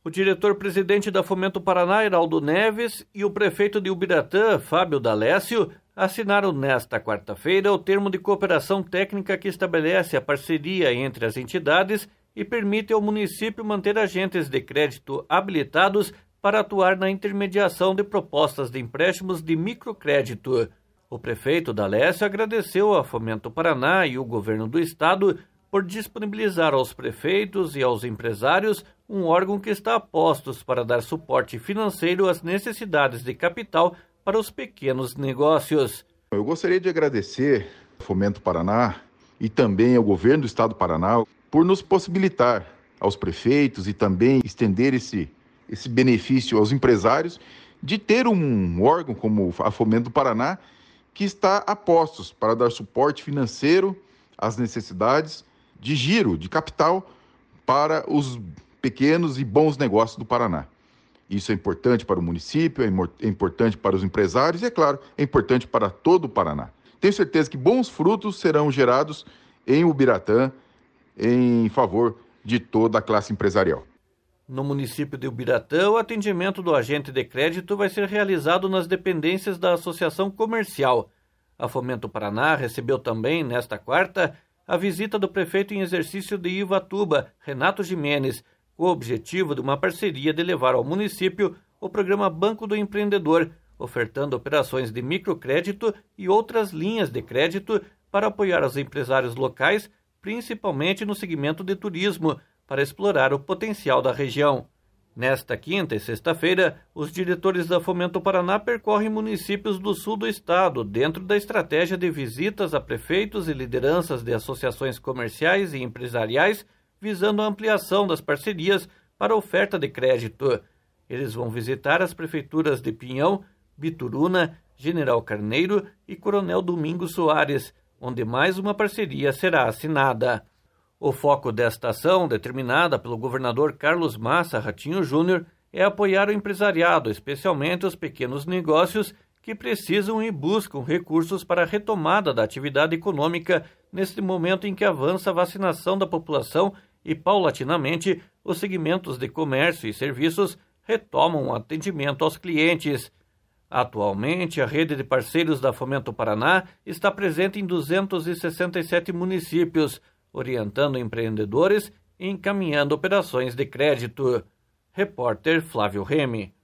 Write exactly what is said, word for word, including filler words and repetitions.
O diretor-presidente da Fomento Paraná, Heraldo Neves, e o prefeito de Ubiratã, Fábio D'Alessio, assinaram nesta quarta-feira o termo de cooperação técnica que estabelece a parceria entre as entidades e permite ao município manter agentes de crédito habilitados para atuar na intermediação de propostas de empréstimos de microcrédito. O prefeito D'Alessio agradeceu à Fomento Paraná e o governo do estado por disponibilizar aos prefeitos e aos empresários um órgão que está a postos para dar suporte financeiro às necessidades de capital para os pequenos negócios. Eu gostaria de agradecer ao Fomento Paraná e também ao governo do estado do Paraná por nos possibilitar aos prefeitos e também estender esse, esse benefício aos empresários de ter um órgão como a Fomento Paraná que está a postos para dar suporte financeiro às necessidades de giro, de capital para os pequenos e bons negócios do Paraná. Isso é importante para o município, é importante para os empresários e, é claro, é importante para todo o Paraná. Tenho certeza que bons frutos serão gerados em Ubiratã em favor de toda a classe empresarial. No município de Ubiratã, o atendimento do agente de crédito vai ser realizado nas dependências da Associação Comercial. A Fomento Paraná recebeu também, nesta quarta, a visita do prefeito em exercício de Ivatuba, Renato Gimenez, com o objetivo de uma parceria de levar ao município o programa Banco do Empreendedor, ofertando operações de microcrédito e outras linhas de crédito para apoiar os empresários locais, principalmente no segmento de turismo, para explorar o potencial da região. Nesta quinta e sexta-feira, os diretores da Fomento Paraná percorrem municípios do sul do estado, dentro da estratégia de visitas a prefeitos e lideranças de associações comerciais e empresariais, visando a ampliação das parcerias para oferta de crédito. Eles vão visitar as prefeituras de Pinhão, Bituruna, General Carneiro e Coronel Domingos Soares, onde mais uma parceria será assinada. O foco desta ação, determinada pelo governador Carlos Massa Ratinho Júnior, é apoiar o empresariado, especialmente os pequenos negócios que precisam e buscam recursos para a retomada da atividade econômica neste momento em que avança a vacinação da população e, paulatinamente, os segmentos de comércio e serviços retomam o atendimento aos clientes. Atualmente, a rede de parceiros da Fomento Paraná está presente em duzentos e sessenta e sete municípios, orientando empreendedores e encaminhando operações de crédito. Repórter Flávio Remy.